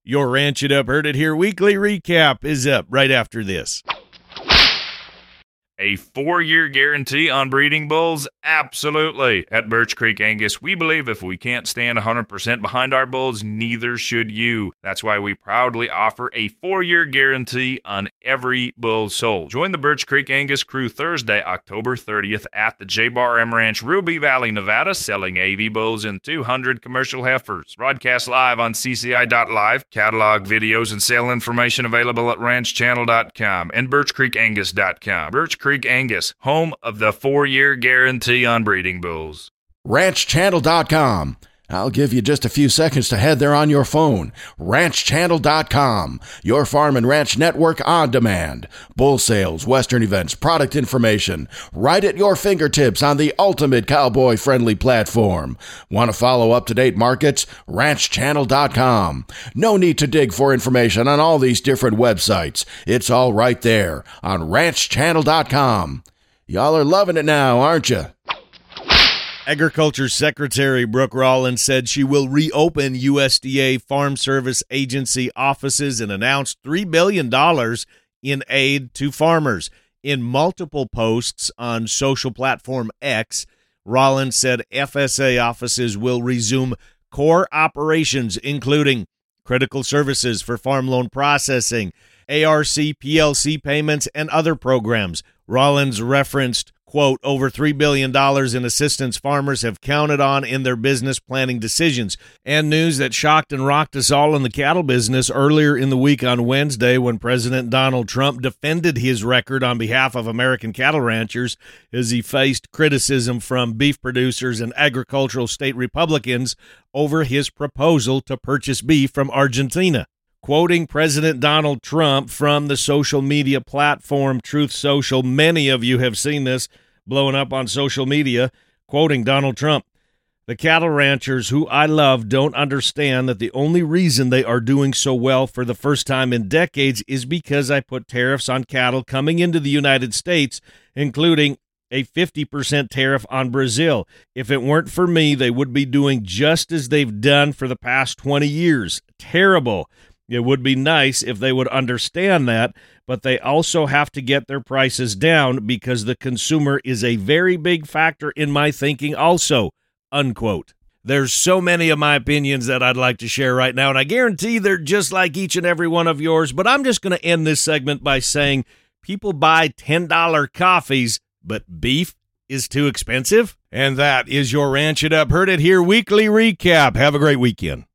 Your Ranch It Up, Heard It Here weekly recap is up right after this. A 4-year guarantee on breeding bulls? Absolutely. At Birch Creek Angus, we believe if we can't stand 100% behind our bulls, neither should you. That's why we proudly offer a 4-year guarantee on every bull sold. Join the Birch Creek Angus crew Thursday, October 30th at the J-Bar M Ranch, Ruby Valley, Nevada, selling AV bulls and 200 commercial heifers. Broadcast live on CCI.live. Catalog videos and sale information available at ranchchannel.com and birchcreekangus.com. Birch Creek Angus, home of the 4-year guarantee on breeding bulls. ranchchannel.com. I'll give you just a few seconds to head there on your phone. ranchchannel.com, your farm and ranch network on demand. Bull sales, western events, product information, right at your fingertips on the ultimate cowboy-friendly platform. Want to follow up-to-date markets? ranchchannel.com. No need to dig for information on all these different websites. It's all right there on ranchchannel.com. Y'all are loving it now, aren't you? Agriculture Secretary Brooke Rollins said she will reopen USDA Farm Service Agency offices and announced $3 billion in aid to farmers. In multiple posts on social platform X, Rollins said FSA offices will resume core operations, including critical services for farm loan processing, ARC, PLC payments, and other programs. Rollins referenced, quote, over $3 billion in assistance farmers have counted on in their business planning decisions. And news that shocked and rocked us all in the cattle business earlier in the week on Wednesday when President Donald Trump defended his record on behalf of American cattle ranchers as he faced criticism from beef producers and agricultural state Republicans over his proposal to purchase beef from Argentina. Quoting President Donald Trump from the social media platform Truth Social, many of you have seen this blowing up on social media, quoting Donald Trump, "The cattle ranchers who I love don't understand that the only reason they are doing so well for the first time in decades is because I put tariffs on cattle coming into the United States, including a 50% tariff on Brazil. If it weren't for me, they would be doing just as they've done for the past 20 years. Terrible. It would be nice if they would understand that, but they also have to get their prices down because the consumer is a very big factor in my thinking also," unquote. There's so many of my opinions that I'd like to share right now, and I guarantee they're just like each and every one of yours, but I'm just going to end this segment by saying people buy $10 coffees, but beef is too expensive? And that is your Ranch It Up, Heard It Here weekly recap. Have a great weekend.